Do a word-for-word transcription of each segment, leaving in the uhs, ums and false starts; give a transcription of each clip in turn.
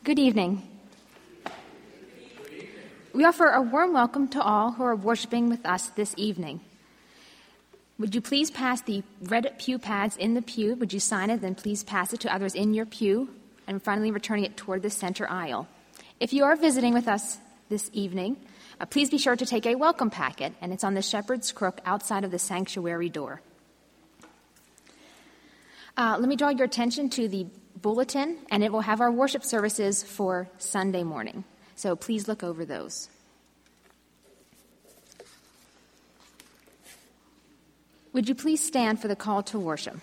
Good evening. We offer a warm welcome to all who are worshiping with us this evening. Would you please pass the red pew pads in the pew? Would you sign it, then please pass it to others in your pew, and finally returning it toward the center aisle. If you are visiting with us this evening, uh, please be sure to take a welcome packet, and it's on the shepherd's crook outside of the sanctuary door. Uh, let me draw your attention to the bulletin, and it will have our worship services for Sunday morning. So please look over those. Would you please stand for the call to worship?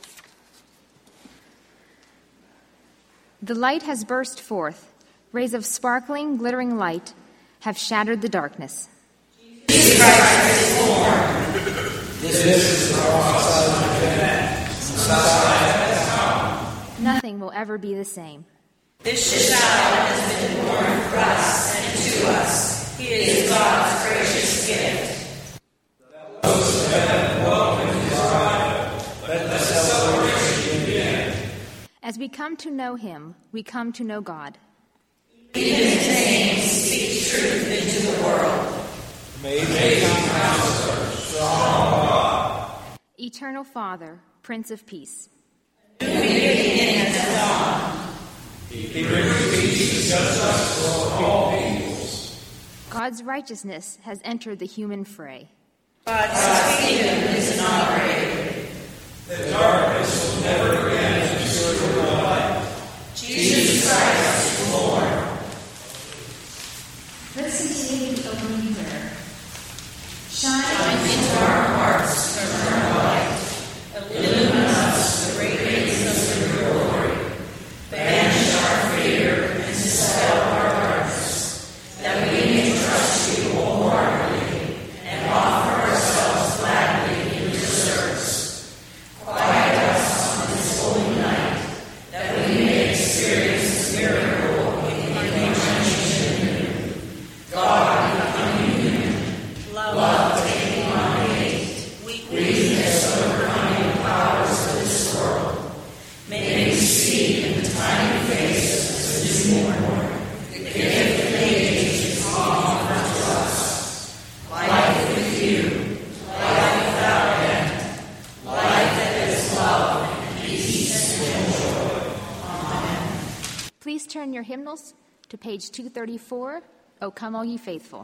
The light has burst forth. Rays of sparkling, glittering light have shattered the darkness. Jesus Christ is born. This is the cross of the Messiah has come. Nothing will ever be the same. This child has been born for us and to us. He is God's gracious gift. Those who have welcomed his arrival, let the celebration begin. As we come to know him, we come to know God. In his name, speak truth into the world. Amazing Counselor, strong God. Eternal Father, Prince of Peace. New beginning and dawn. He brings peace to justice for all peoples. God's righteousness has entered the human fray. God's kingdom is inaugurated. The darkness will never again obscure the light. Jesus Christ is born. Let's continue the opening prayer. Shine into our hearts eternal light. Illumine us the radiance of your glory. Banish our fear and dispel our darkness, that we may trust you wholeheartedly and offer ourselves gladly in your service. Quiet us on this holy night, that we may experience this miracle of the incarnation in you. God becoming human, love taking on hate, weakness overcoming the powers of this world. May we see in the tiny face of this newborn the gift of ages is offered to us. Life with you, life without end, life that is love and peace and joy. Amen. Please turn your hymnals to page two thirty-four, O Come All Ye Faithful.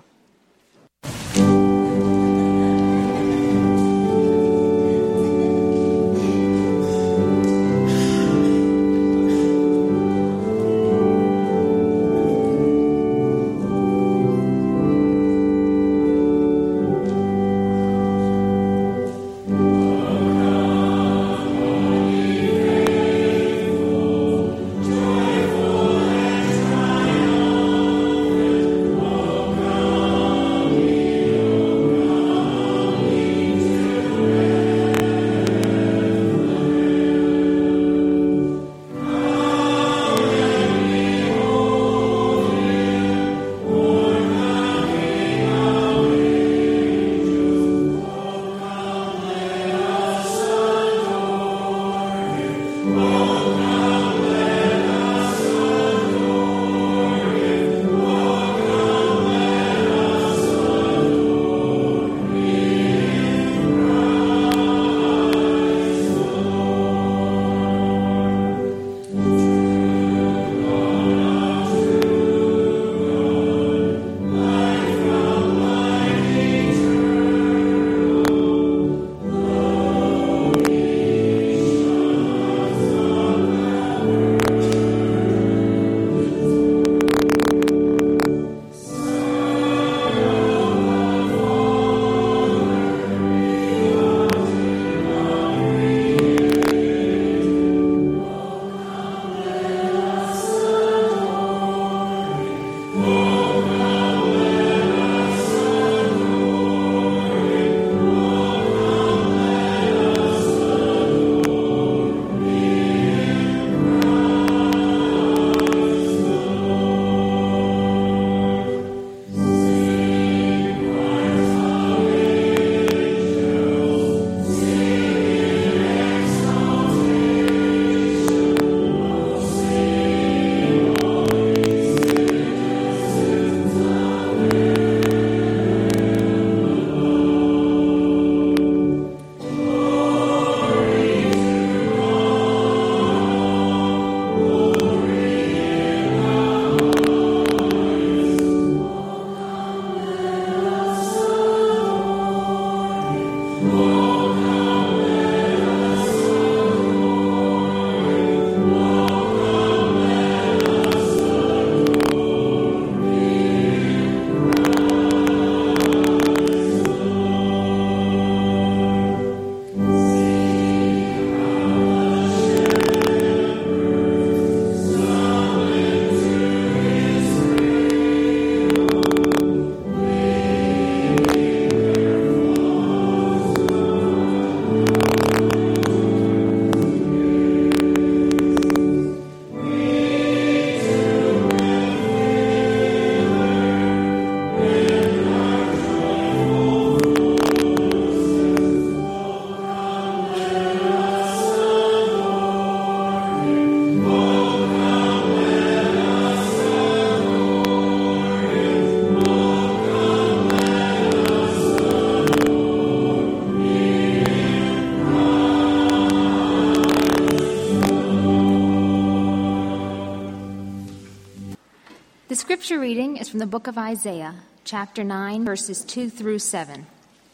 The scripture reading is from the book of Isaiah, chapter nine, verses two through seven.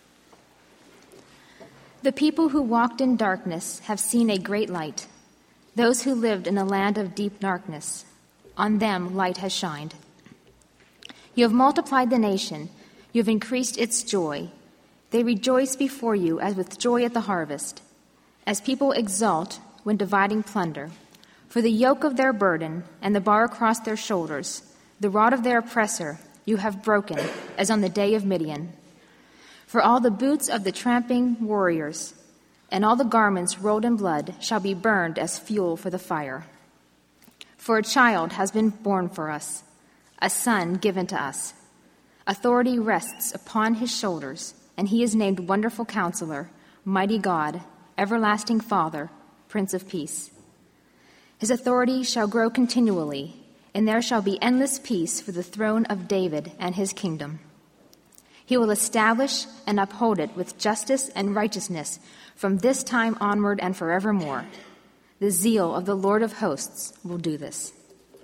The people who walked in darkness have seen a great light. Those who lived in a land of deep darkness, on them light has shined. You have multiplied the nation. You have increased its joy. They rejoice before you as with joy at the harvest, as people exult when dividing plunder. For the yoke of their burden and the bar across their shoulders, the rod of their oppressor, you have broken, as on the day of Midian. For all the boots of the tramping warriors and all the garments rolled in blood shall be burned as fuel for the fire. For a child has been born for us, a son given to us. Authority rests upon his shoulders, and he is named Wonderful Counselor, Mighty God, Everlasting Father, Prince of Peace. His authority shall grow continually, and there shall be endless peace for the throne of David and his kingdom. He will establish and uphold it with justice and righteousness from this time onward and forevermore. The zeal of the Lord of hosts will do this.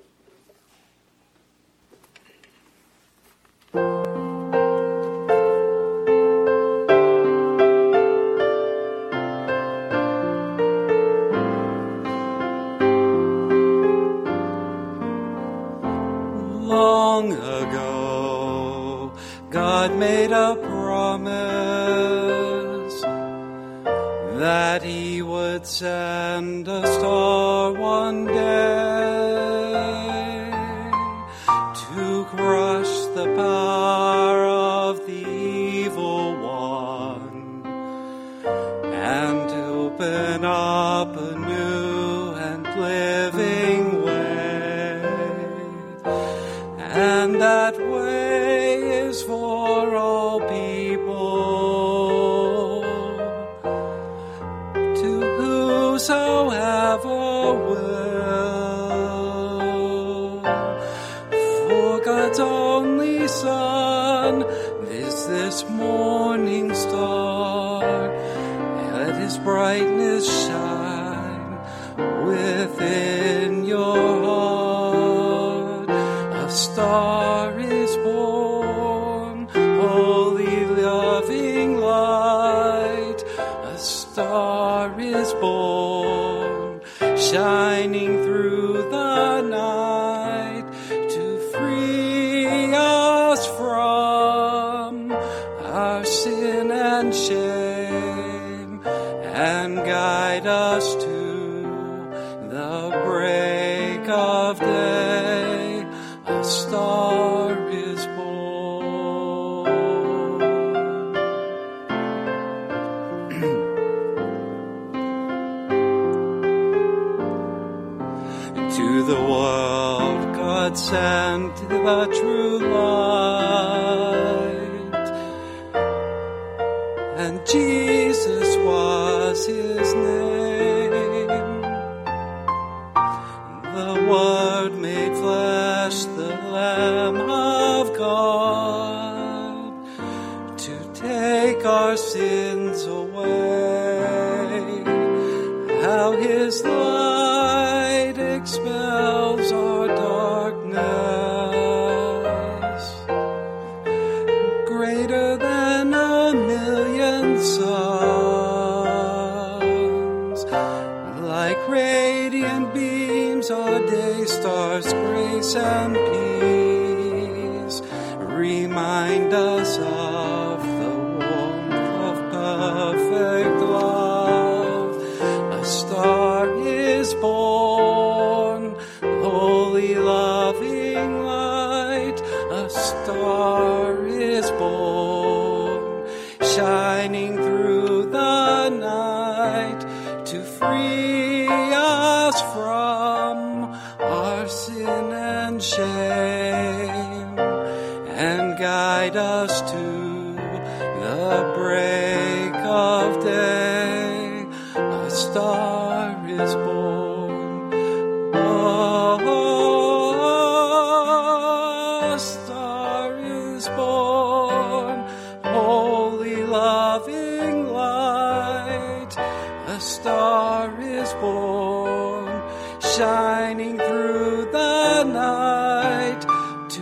Long ago, God made a promise that he would send a star one day to crush the power of the evil one and to open up a new and living way. And that way is for all people, to whosoever will. For God's only Son is this morning star, let his brightness shine within your heart. A star is born, holy loving light. A star is born, shining through the night to free us from our sin and shame and guide us to the break of day. A star is born. To the world God sent the true light, and Jesus was his name. The Word made flesh, the Lamb of God, to take our sins away. How his light expels our darkness, greater than a million suns, like radiant beams our day stars, grace and peace remind us of the warmth of perfect love. A star is born, holy loving light. A star is born, shining through the night to free us from our sin and shame and guide us to the break of day. A star is born. Oh, a star is born, holy loving light. A star is born, shining through the night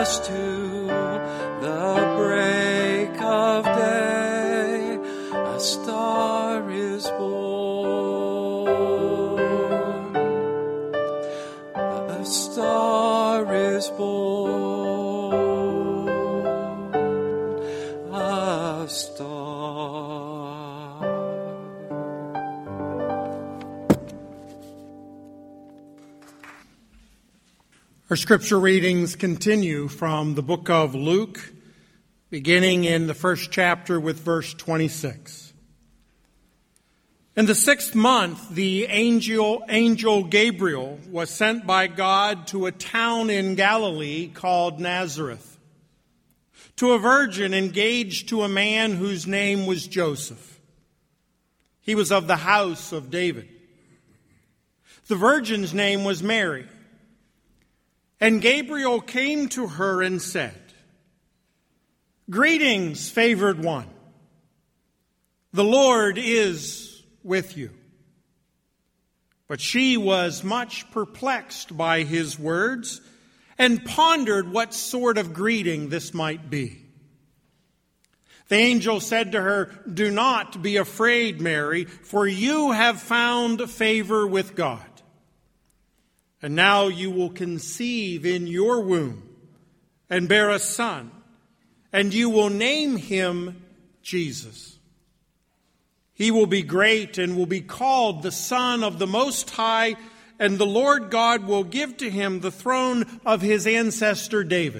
past to the break of day, a star is born. A star is born. A star. Our scripture readings continue from the book of Luke, beginning in the first chapter with verse twenty-six. In the sixth month, the angel, angel Gabriel was sent by God to a town in Galilee called Nazareth, to a virgin engaged to a man whose name was Joseph. He was of the house of David. The virgin's name was Mary. And Gabriel came to her and said, "Greetings, favored one. The Lord is with you." But she was much perplexed by his words and pondered what sort of greeting this might be. The angel said to her, "Do not be afraid, Mary, for you have found favor with God. And now you will conceive in your womb and bear a son, and you will name him Jesus. He will be great and will be called the Son of the Most High, and the Lord God will give to him the throne of his ancestor David.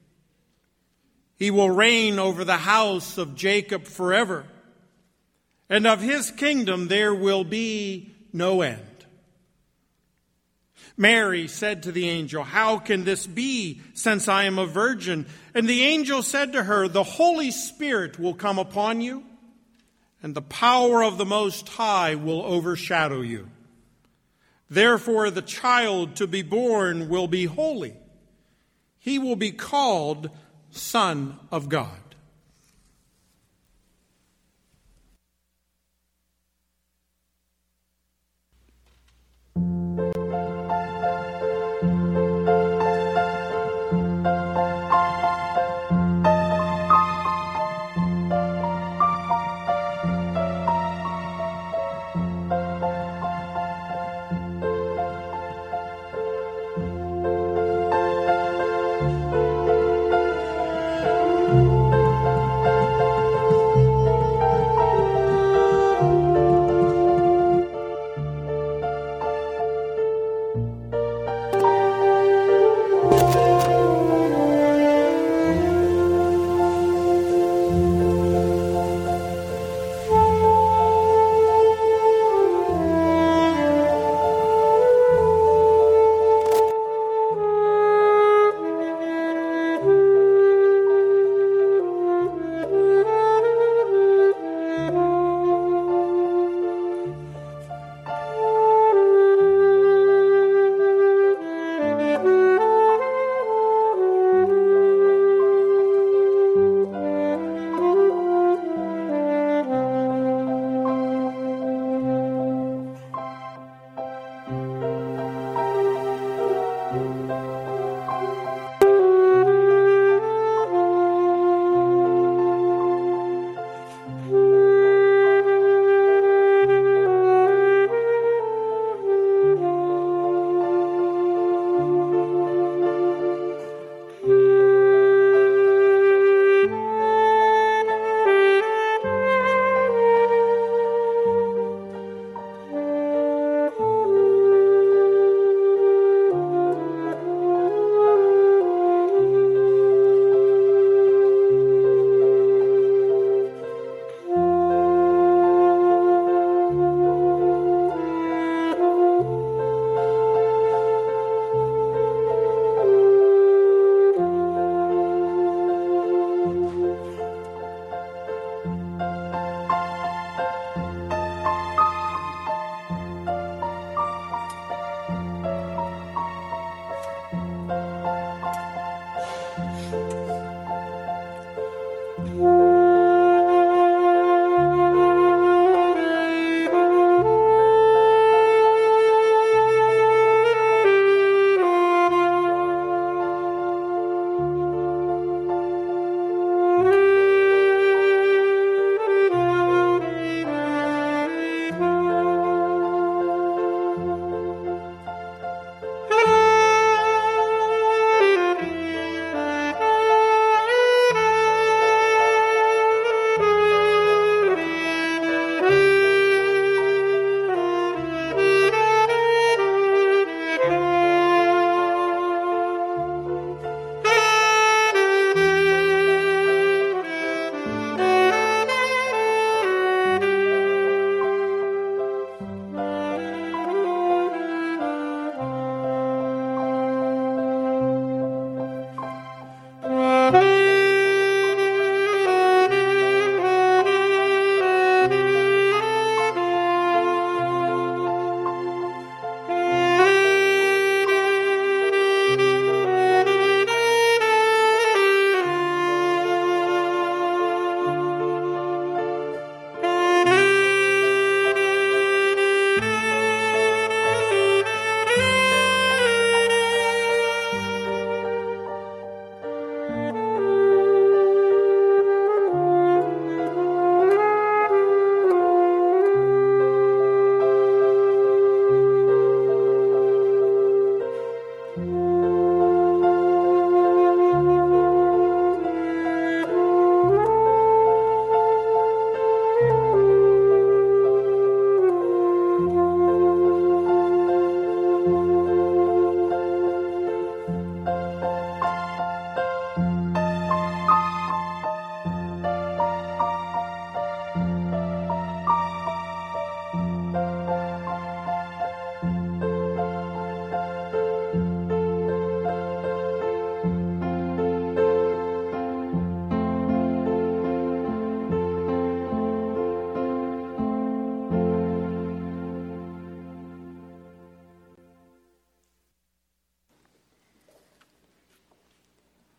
He will reign over the house of Jacob forever, and of his kingdom there will be no end." Mary said to the angel, "How can this be, since I am a virgin?" And the angel said to her, "The Holy Spirit will come upon you, and the power of the Most High will overshadow you. Therefore, the child to be born will be holy. He will be called Son of God."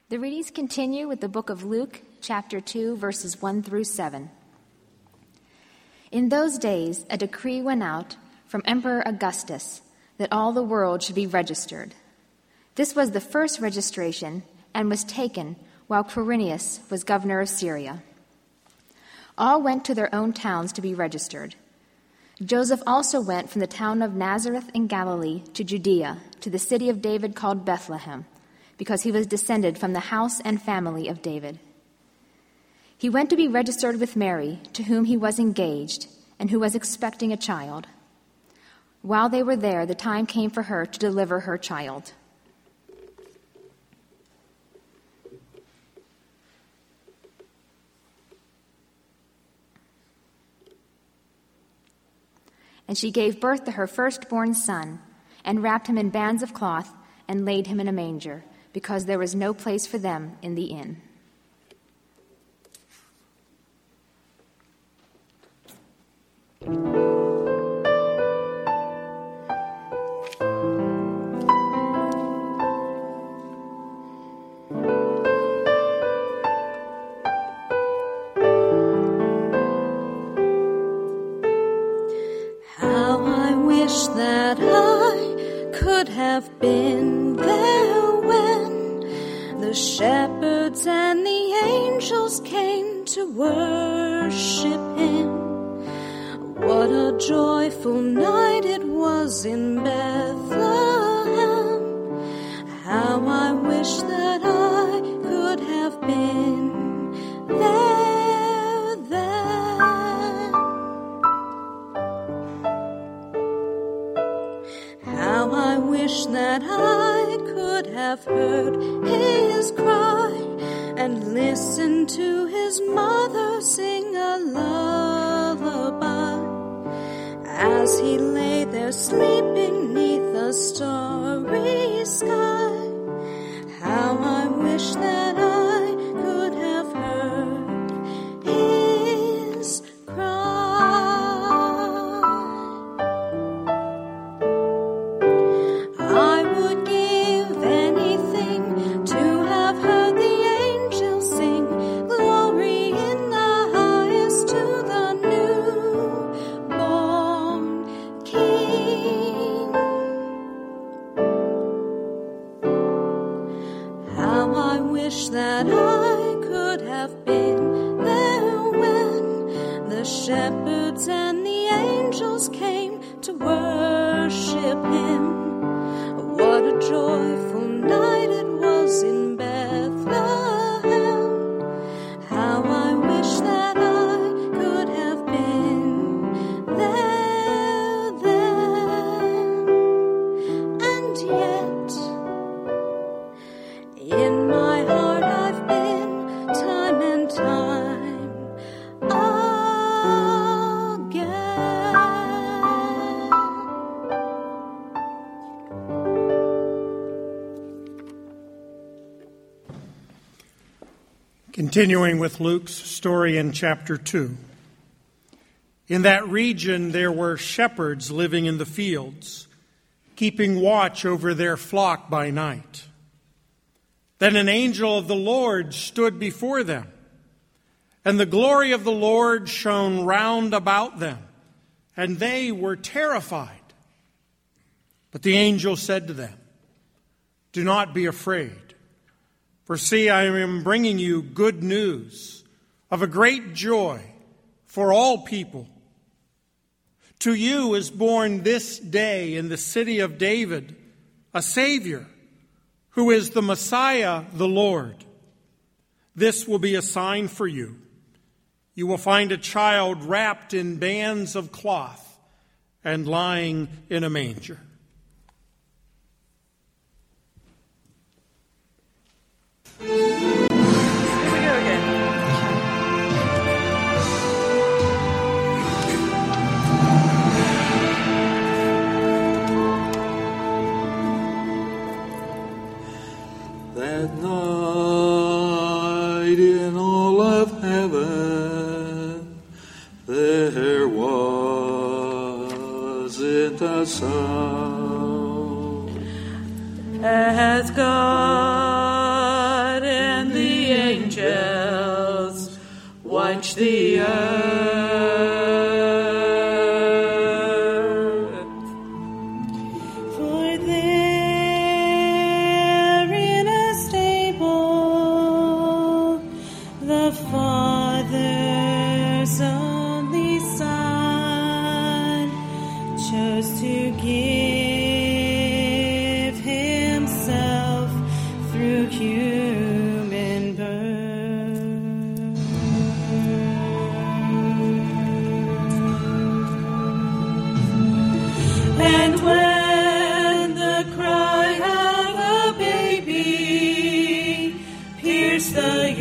The readings continue with the book of Luke, chapter two, verses one through seven. In those days, a decree went out from Emperor Augustus that all the world should be registered. This was the first registration and was taken while Quirinius was governor of Syria. All went to their own towns to be registered. Joseph also went from the town of Nazareth in Galilee to Judea, to the city of David called Bethlehem, because he was descended from the house and family of David. He went to be registered with Mary, to whom he was engaged, and who was expecting a child. While they were there, the time came for her to deliver her child. And she gave birth to her firstborn son, and wrapped him in bands of cloth, and laid him in a manger, because there was no place for them in the inn. How I wish that I could have been there when the shepherds and the angels came to worship him. What a joyful night it was in Bethlehem. How I wish that I could have been there then. How I wish that I could have heard his cry and listened to his mother sing a lullaby as he lay there sleeping neath a starry sky. How I wish that I could have heard his cry. I would give anything to have heard the angels sing, glory in the highest to the newborn King. How I wish that I could have been there when the shepherds and the angels came to worship him. What a joyful night it was in Bethlehem. How I wish that I could have been there then. And yet, in my heart I've been time and time again. Continuing with Luke's story in chapter two. In that region there were shepherds living in the fields, keeping watch over their flock by night. Then an angel of the Lord stood before them, and the glory of the Lord shone round about them, and they were terrified. But the angel said to them, "Do not be afraid. For see, I am bringing you good news of a great joy for all people. To you is born this day in the city of David a Savior, who is the Messiah, the Lord. This will be a sign for you. You will find a child wrapped in bands of cloth and lying in a manger." Here we go again. That night in all of heaven there wasn't a sound As God launch the earth. For there in a stable the Father's only Son chose to give himself through human birth. And when the cry of a baby pierced the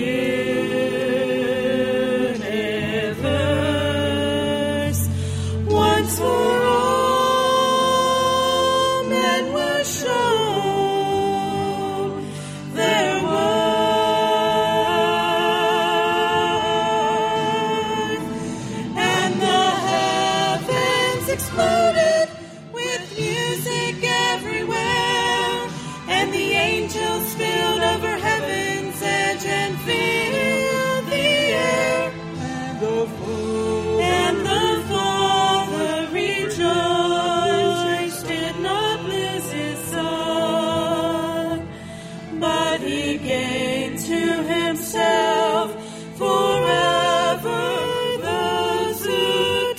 universe, once for all men were shown their worth, and the heavens exploded with music everywhere, and the angels spilled over heaven's edge and filled the air. And the foe And the Father rejoiced, did not lose his Son, but he gave to himself forever those who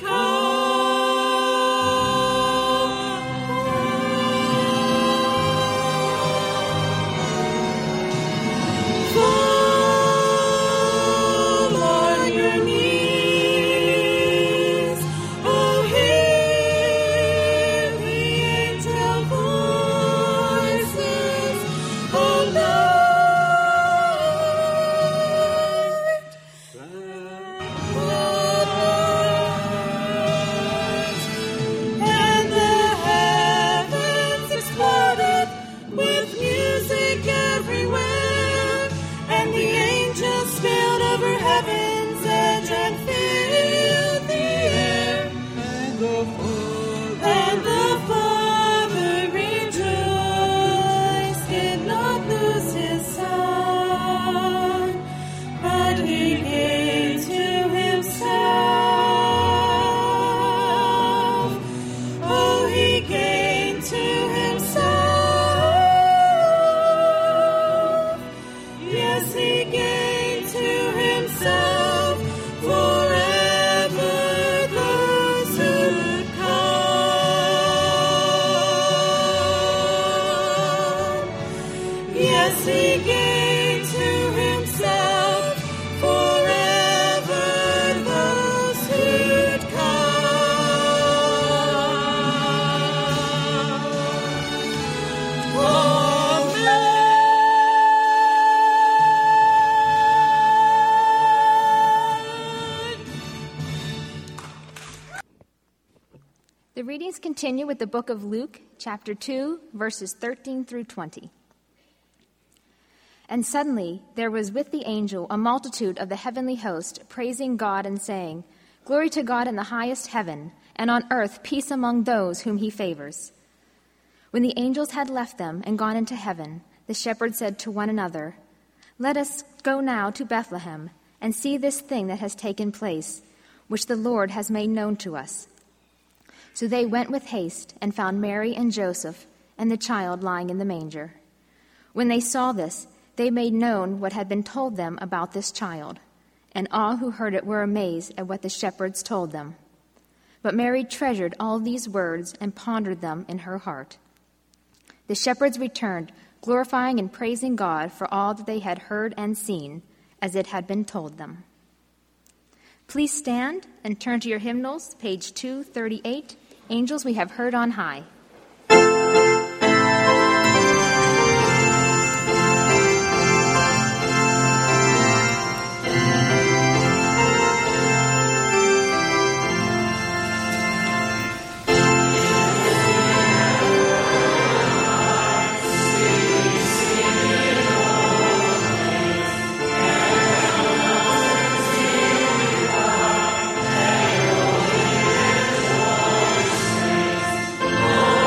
fall on your knees. Oh, hear the angel voices. Oh, light and the heavens exploded with music everywhere, and the angels spilled over heaven's edge and filled the air. and the foe And the Father rejoiced, did not lose his Son, but he gave to himself. Oh, he gave to himself. Yes, he gave to himself forever those who come. Yes, he gave to himself forever those who'd come. Amen. The readings continue with the book of Luke, chapter two, verses thirteen through twenty. And suddenly there was with the angel a multitude of the heavenly host, praising God and saying, Glory to God in the highest heaven, and on earth peace among those whom he favors. When the angels had left them and gone into heaven, the shepherds said to one another, Let us go now to Bethlehem and see this thing that has taken place, which the Lord has made known to us. So they went with haste and found Mary and Joseph and the child lying in the manger. When they saw this, they made known what had been told them about this child, and all who heard it were amazed at what the shepherds told them. But Mary treasured all these words and pondered them in her heart. The shepherds returned, glorifying and praising God for all that they had heard and seen, as it had been told them. Please stand and turn to your hymnals, page two thirty-eight, Angels We Have Heard on High. Oh,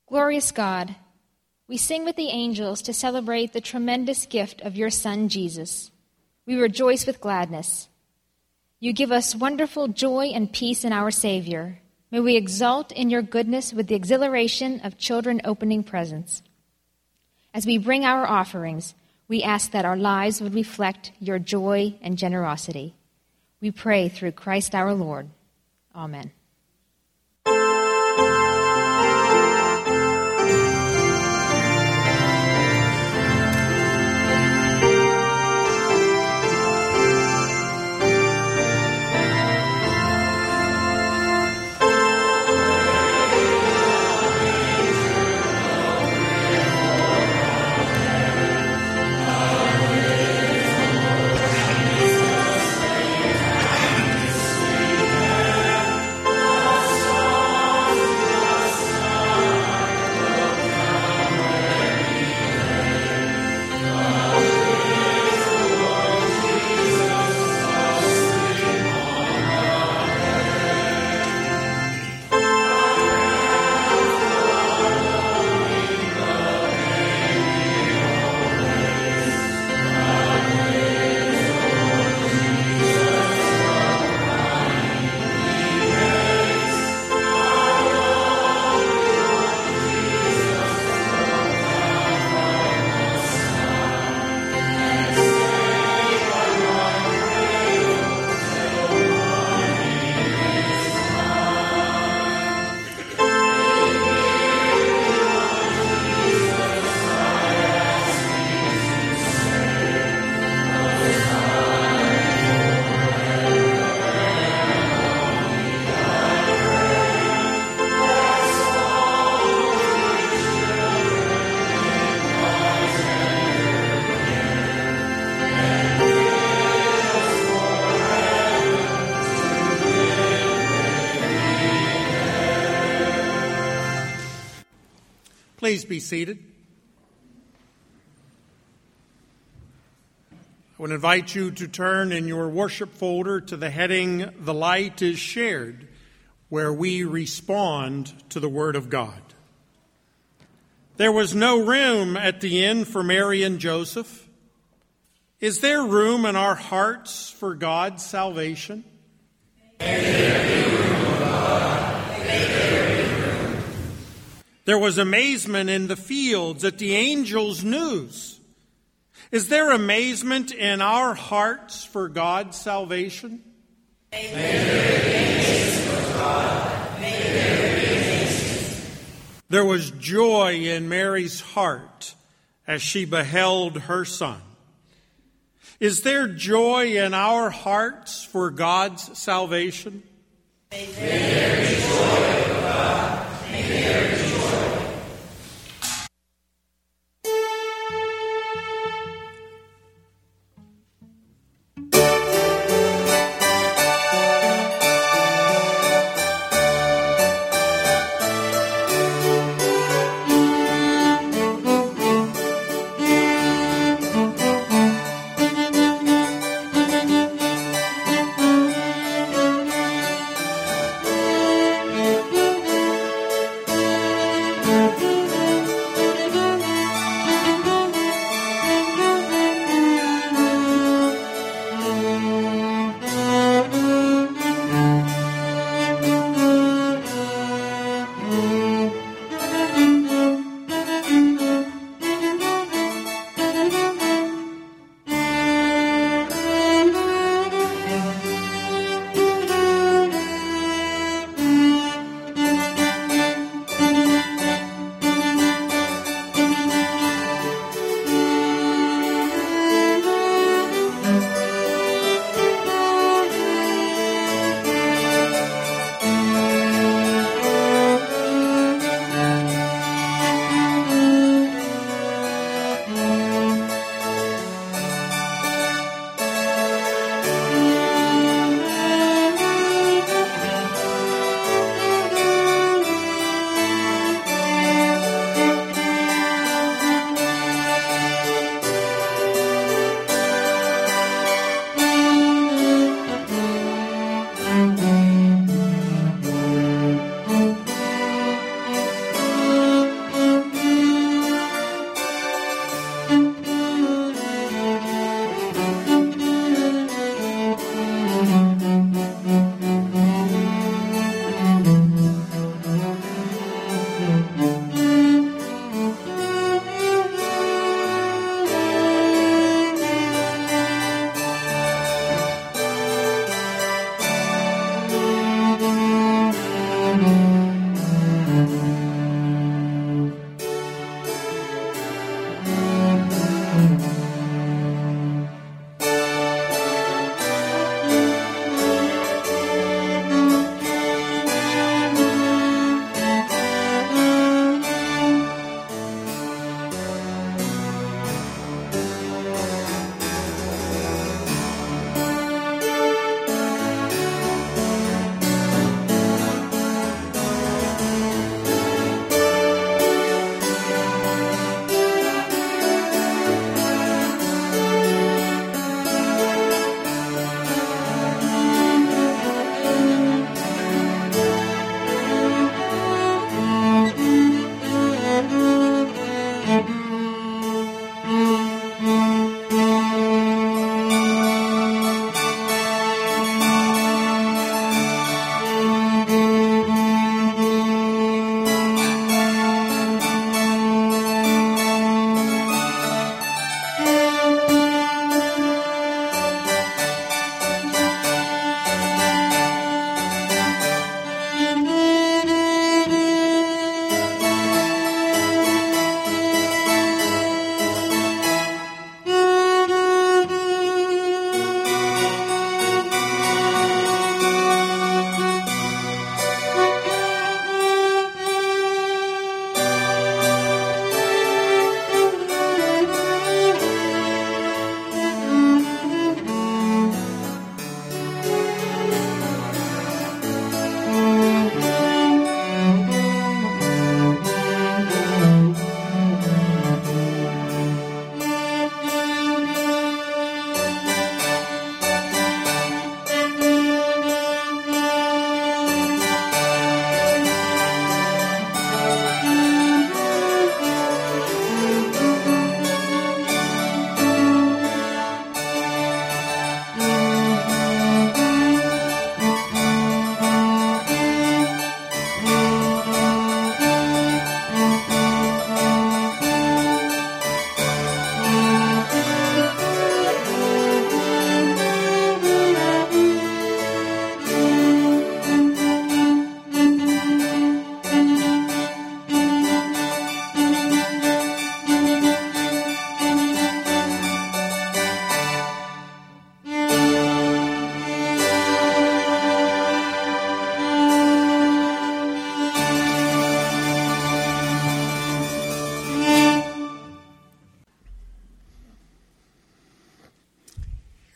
Glorious God, we sing with the angels to celebrate the tremendous gift of your Son, Jesus. We rejoice with gladness. You give us wonderful joy and peace in our Savior. May we exult in your goodness with the exhilaration of children opening presents. As we bring our offerings, we ask that our lives would reflect your joy and generosity. We pray through Christ our Lord. Amen. Please be seated. I would invite you to turn in your worship folder to the heading, "The Light is Shared," where we respond to the Word of God. There was no room at the inn for Mary and Joseph. Is there room in our hearts for God's salvation? There was amazement in the fields at the angel's news. Is there amazement in our hearts for God's salvation? There was joy in Mary's heart as she beheld her son. Is there joy in our hearts for God's salvation? May there be joy, O God. May there be joy.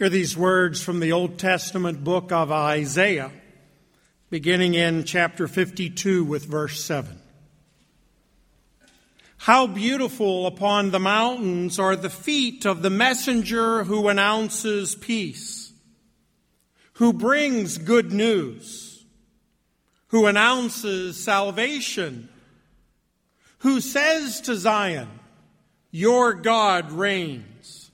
Hear these words from the Old Testament book of Isaiah, beginning in chapter fifty-two with verse seven. How beautiful upon the mountains are the feet of the messenger who announces peace, who brings good news, who announces salvation, who says to Zion, your God reigns.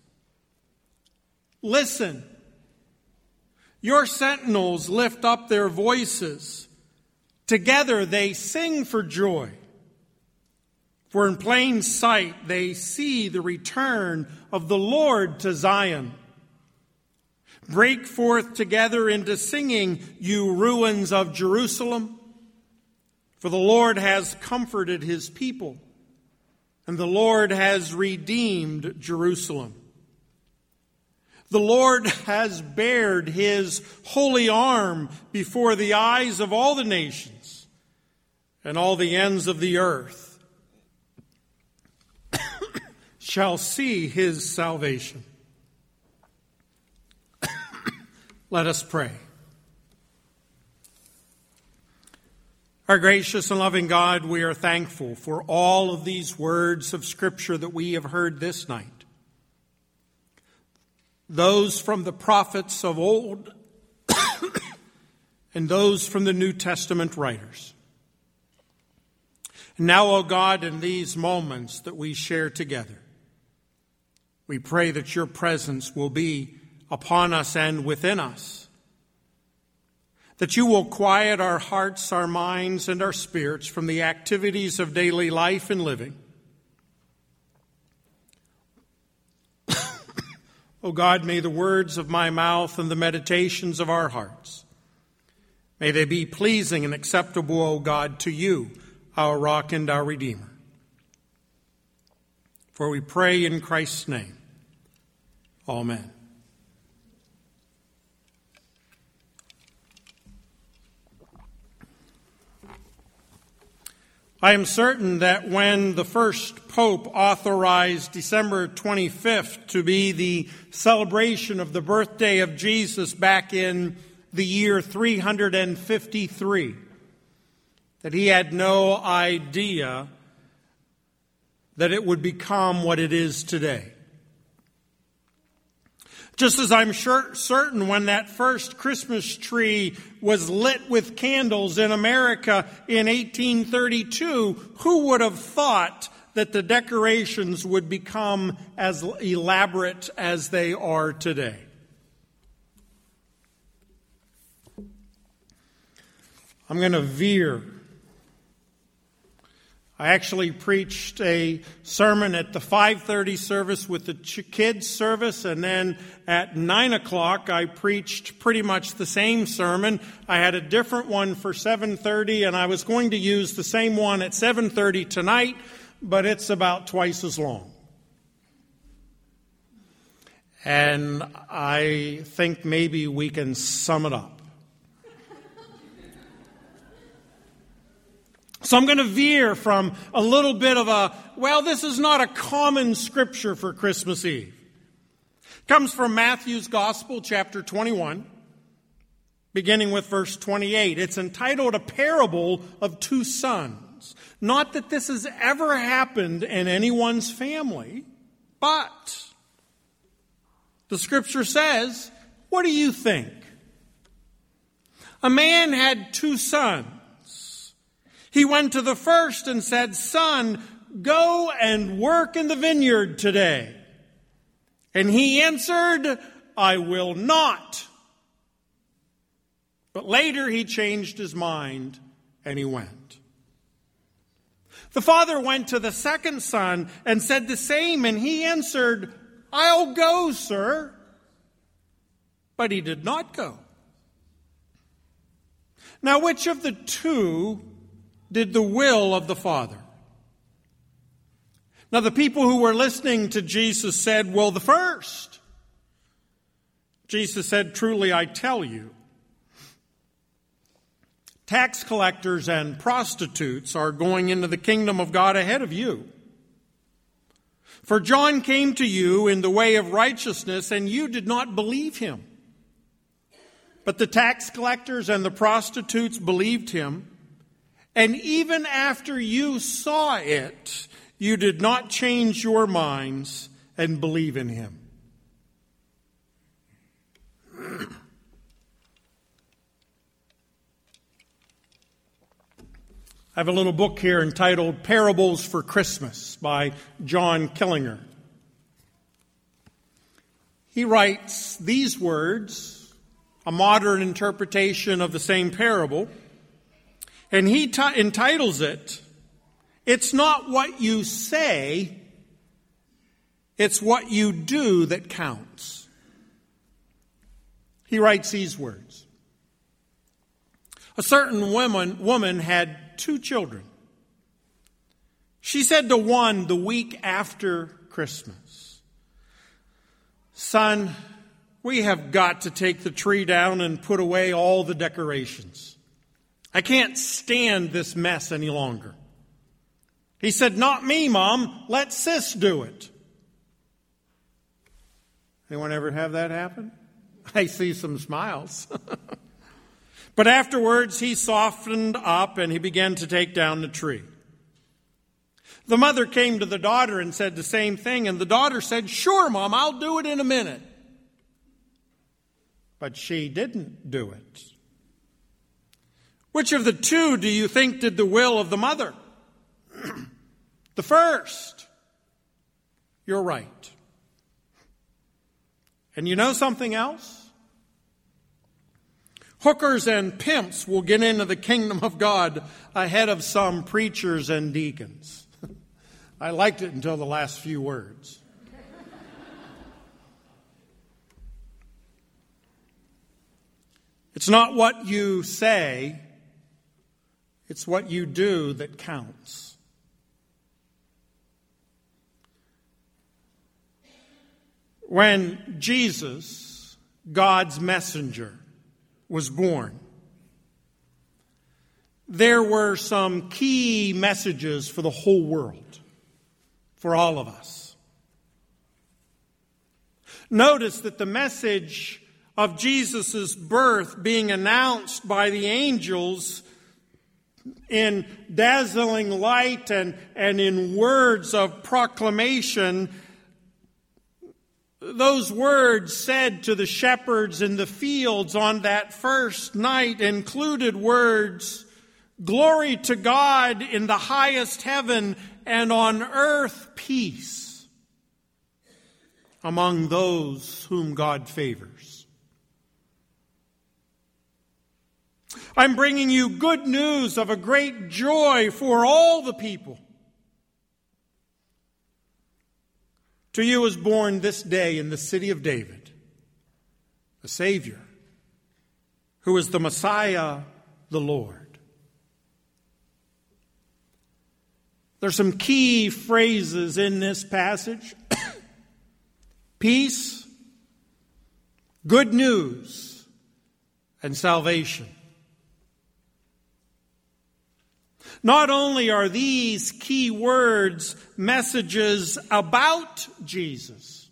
Listen, your sentinels lift up their voices. Together they sing for joy. For in plain sight they see the return of the Lord to Zion. Break forth together into singing, you ruins of Jerusalem. For the Lord has comforted his people, and the Lord has redeemed Jerusalem. The Lord has bared his holy arm before the eyes of all the nations and all the ends of the earth shall see his salvation. Let us pray. Our gracious and loving God, we are thankful for all of these words of Scripture that we have heard this night. Those from the prophets of old and those from the New Testament writers. And now, O God, in these moments that we share together, we pray that your presence will be upon us and within us, that you will quiet our hearts, our minds, and our spirits from the activities of daily life and living. O God, may the words of my mouth and the meditations of our hearts, may they be pleasing and acceptable, O God, to you, our rock and our Redeemer. For we pray in Christ's name. Amen. I am certain that when the first Pope authorized December twenty-fifth to be the celebration of the birthday of Jesus back in the year three hundred fifty-three, that he had no idea that it would become what it is today. Just as I'm sure, certain when that first Christmas tree was lit with candles in America in eighteen thirty-two, who would have thought that the decorations would become as elaborate as they are today? I'm going to veer. I actually preached a sermon at the five thirty service with the kids service, and then at nine o'clock I preached pretty much the same sermon. I had a different one for seven thirty, and I was going to use the same one at seven thirty tonight, but it's about twice as long. And I think maybe we can sum it up. So I'm going to veer from a little bit of a, well, this is not a common scripture for Christmas Eve. It comes from Matthew's Gospel, chapter twenty-one, beginning with verse twenty-eight. It's entitled A Parable of Two Sons. Not that this has ever happened in anyone's family, but the scripture says, what do you think? A man had two sons. He went to the first and said, "Son, go and work in the vineyard today." And he answered, "I will not." But later he changed his mind and he went. The father went to the second son and said the same, and he answered, "I'll go, sir." But he did not go. Now, which of the two did the will of the Father? Now, the people who were listening to Jesus said, "Well, the first." Jesus said, "Truly, I tell you, tax collectors and prostitutes are going into the kingdom of God ahead of you. For John came to you in the way of righteousness, and you did not believe him. But the tax collectors and the prostitutes believed him. And even after you saw it, you did not change your minds and believe in him. I have a little book here entitled Parables for Christmas by John Killinger. He writes these words, a modern interpretation of the same parable, and he t- entitles it, "It's not what you say, it's what you do that counts." He writes these words. A certain woman, woman had two children. She said to one the week after Christmas, "Son, we have got to take the tree down and put away all the decorations. I can't stand this mess any longer." He said, "Not me, Mom. Let Sis do it." Anyone ever have that happen? I see some smiles. But afterwards, he softened up and he began to take down the tree. The mother came to the daughter and said the same thing, and the daughter said, "Sure, Mom, I'll do it in a minute." But she didn't do it. Which of the two do you think did the will of the mother? The first. You're right. And you know something else? Hookers and pimps will get into the kingdom of God ahead of some preachers and deacons. I liked it until the last few words. It's not what you say, it's what you do that counts. When Jesus, God's messenger, was born, there were some key messages for the whole world, for all of us. Notice that the message of Jesus' birth being announced by the angels in dazzling light and, and in words of proclamation, those words said to the shepherds in the fields on that first night included words, "Glory to God in the highest heaven, and on earth peace among those whom God favors." I'm bringing you good news of a great joy for all the people. To you is born this day in the city of David a Savior, who is the Messiah, the Lord. There's some key phrases in this passage. Peace, good news, and salvation. Not only are these key words messages about Jesus,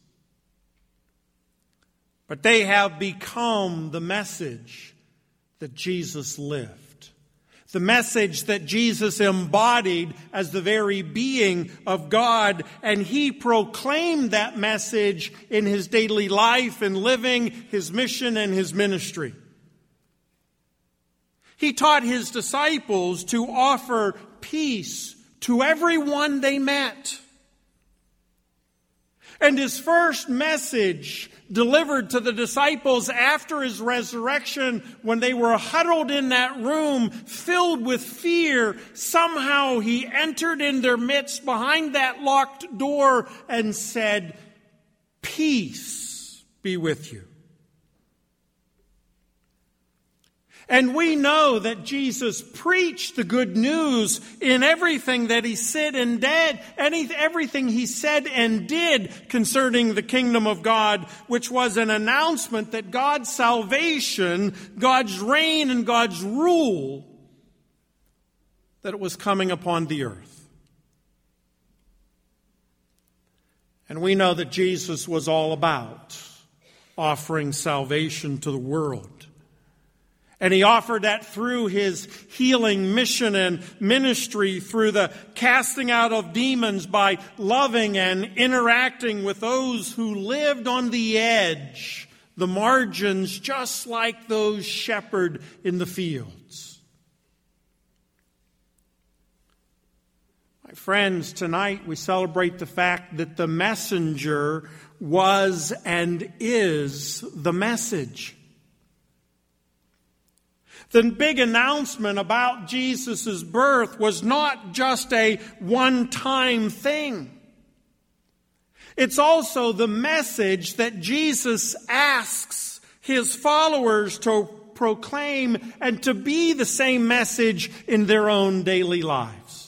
but they have become the message that Jesus lived. The message that Jesus embodied as the very being of God, and he proclaimed that message in his daily life and living, his mission and his ministry. He taught his disciples to offer peace to everyone they met. And his first message delivered to the disciples after his resurrection, when they were huddled in that room filled with fear, somehow he entered in their midst behind that locked door and said, "Peace be with you." And we know that Jesus preached the good news in everything that he said and did, any, everything he said and did concerning the kingdom of God, which was an announcement that God's salvation, God's reign, and God's rule, that it was coming upon the earth. And we know that Jesus was all about offering salvation to the world. And he offered that through his healing mission and ministry, through the casting out of demons, by loving and interacting with those who lived on the edge, the margins, just like those shepherds in the fields. My friends, tonight we celebrate the fact that the messenger was and is the message. The big announcement about Jesus' birth was not just a one-time thing. It's also the message that Jesus asks his followers to proclaim and to be the same message in their own daily lives.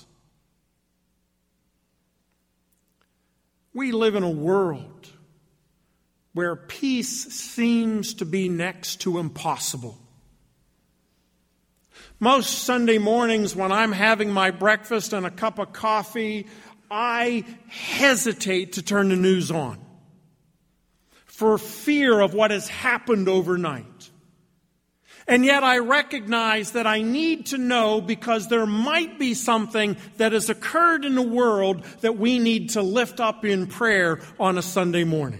We live in a world where peace seems to be next to impossible. Most Sunday mornings when I'm having my breakfast and a cup of coffee, I hesitate to turn the news on for fear of what has happened overnight. And yet I recognize that I need to know, because there might be something that has occurred in the world that we need to lift up in prayer on a Sunday morning.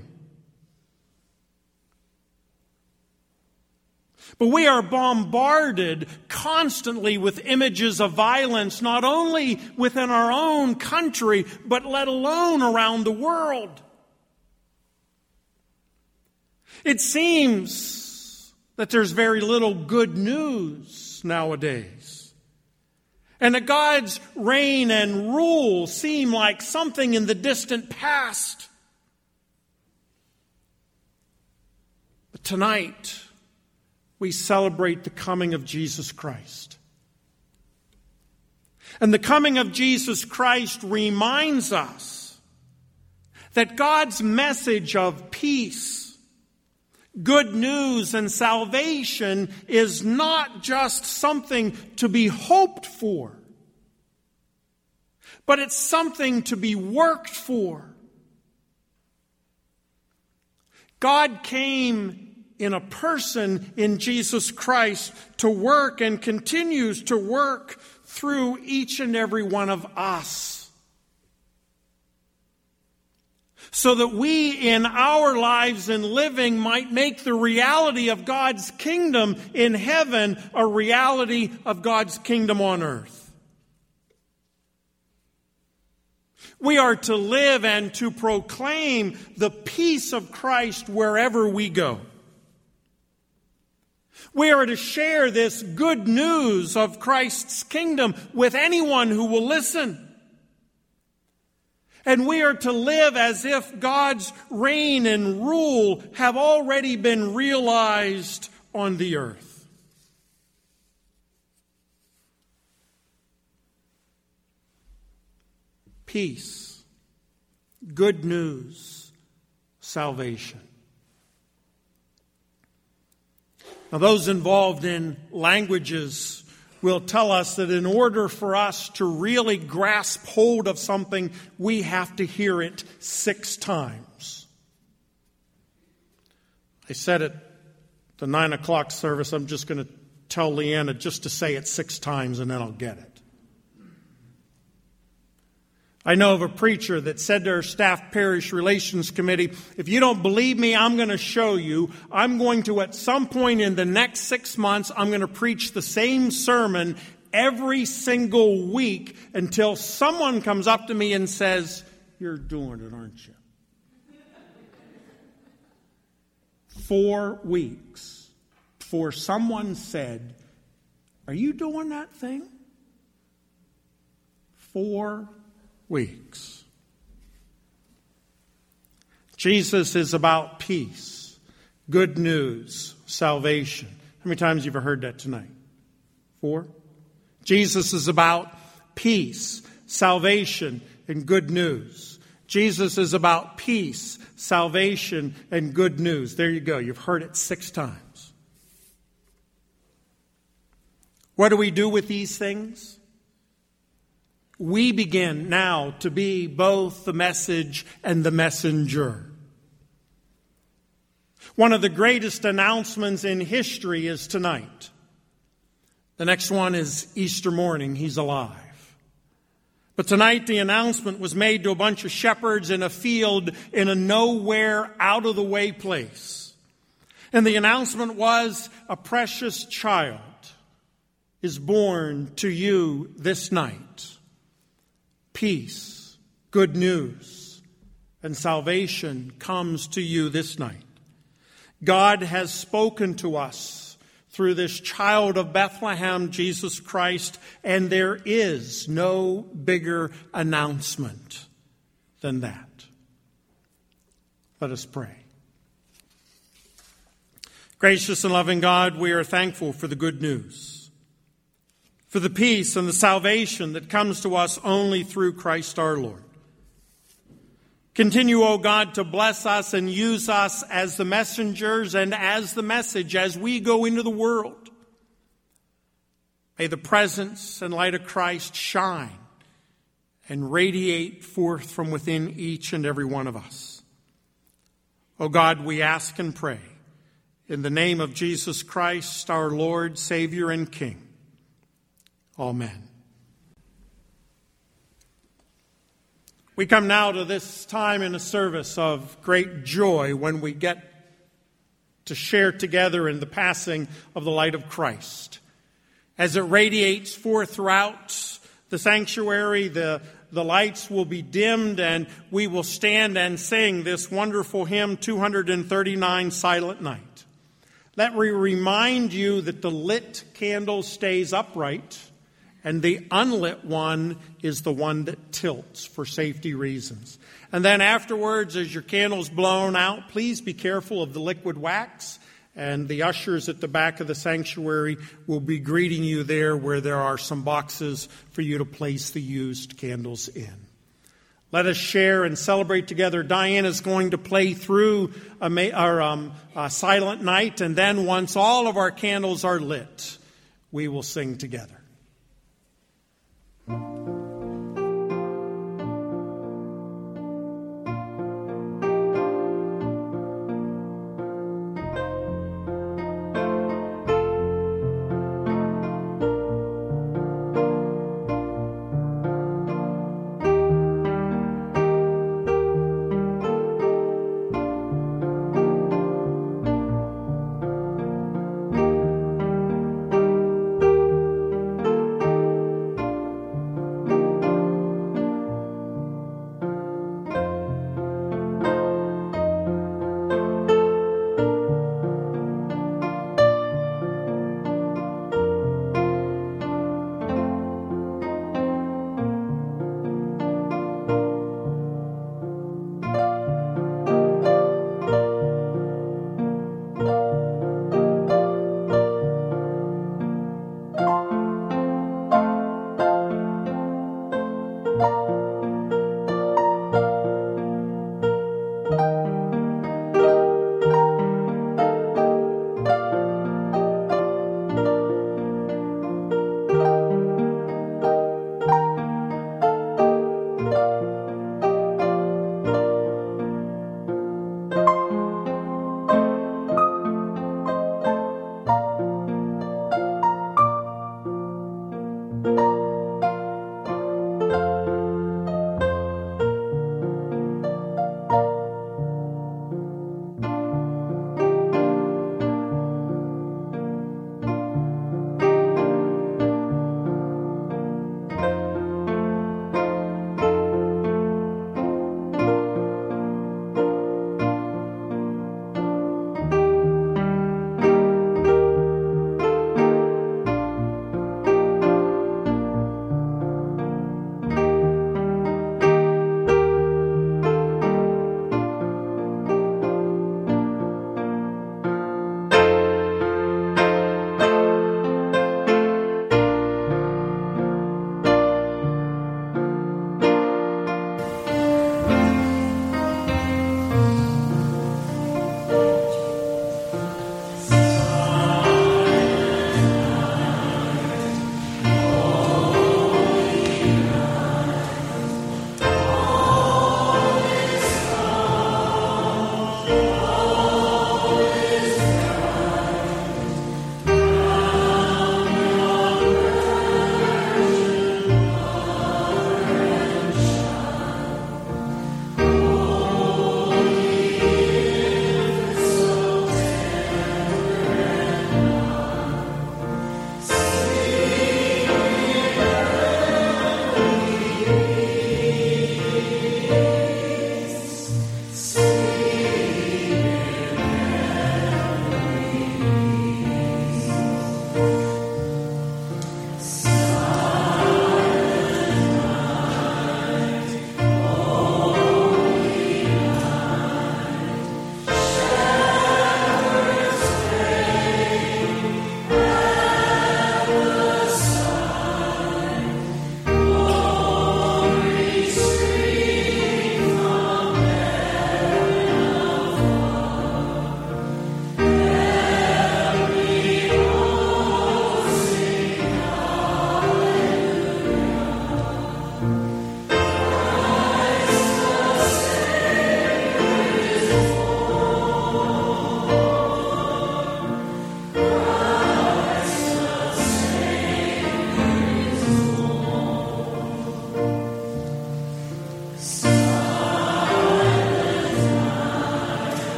But we are bombarded constantly with images of violence, not only within our own country, but let alone around the world. It seems that there's very little good news nowadays, and that God's reign and rule seem like something in the distant past. But tonight, we celebrate the coming of Jesus Christ. And the coming of Jesus Christ reminds us that God's message of peace, good news, and salvation is not just something to be hoped for, but it's something to be worked for. God came in a person, in Jesus Christ, to work and continues to work through each and every one of us, so that we in our lives and living might make the reality of God's kingdom in heaven a reality of God's kingdom on earth. We are to live and to proclaim the peace of Christ wherever we go. We are to share this good news of Christ's kingdom with anyone who will listen. And we are to live as if God's reign and rule have already been realized on the earth. Peace, good news, salvation. Now, those involved in languages will tell us that in order for us to really grasp hold of something, we have to hear it six times. I said at the nine o'clock service, I'm just going to tell Leanna just to say it six times and then I'll get it. I know of a preacher that said to her staff parish relations committee, if you don't believe me, I'm going to show you. I'm going to, at some point in the next six months, I'm going to preach the same sermon every single week until someone comes up to me and says, you're doing it, aren't you? Four weeks before someone said, are you doing that thing? Four weeks. Jesus is about peace, good news, salvation. How many times have you ever heard that tonight? Four? Jesus is about peace, salvation, and good news. Jesus is about peace, salvation, and good news. There you go. You've heard it six times. What do we do with these things? we begin now to be both the message and the messenger. One of the greatest announcements in history is tonight. The next one is Easter morning, he's alive. But tonight the announcement was made to a bunch of shepherds in a field in a nowhere, out-of-the-way place. And the announcement was, a precious child is born to you this night. Peace, good news, and salvation comes to you this night. God has spoken to us through this child of Bethlehem, Jesus Christ, and there is no bigger announcement than that. Let us pray. Gracious and loving God, we are thankful for the good news, for the peace and the salvation that comes to us only through Christ our Lord. Continue, O God, to bless us and use us as the messengers and as the message as we go into the world. May the presence and light of Christ shine and radiate forth from within each and every one of us. O God, we ask and pray in the name of Jesus Christ, our Lord, Savior, and King. Amen. We come now to this time in a service of great joy when we get to share together in the passing of the light of Christ. As it radiates forth throughout the sanctuary, the, the lights will be dimmed and we will stand and sing this wonderful hymn, two thirty-nine, Silent Night. Let me remind you that the lit candle stays upright, and the unlit one is the one that tilts for safety reasons. And then afterwards, as your candle's blown out, please be careful of the liquid wax. And the ushers at the back of the sanctuary will be greeting you there where there are some boxes for you to place the used candles in. Let us share and celebrate together. Diane is going to play through a, our um, a Silent Night. And then once all of our candles are lit, we will sing together.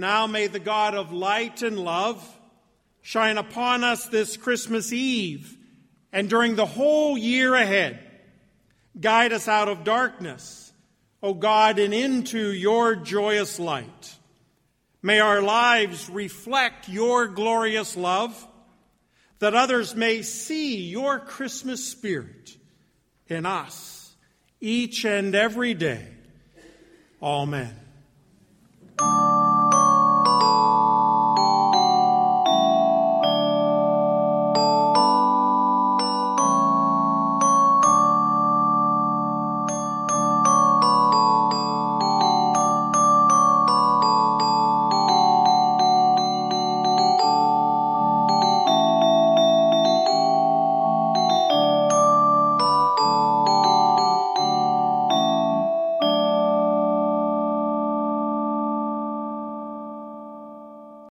now may the God of light and love shine upon us this Christmas Eve and during the whole year ahead. Guide us out of darkness, O God, and into your joyous light. May our lives reflect your glorious love, that others may see your Christmas spirit in us each and every day. Amen.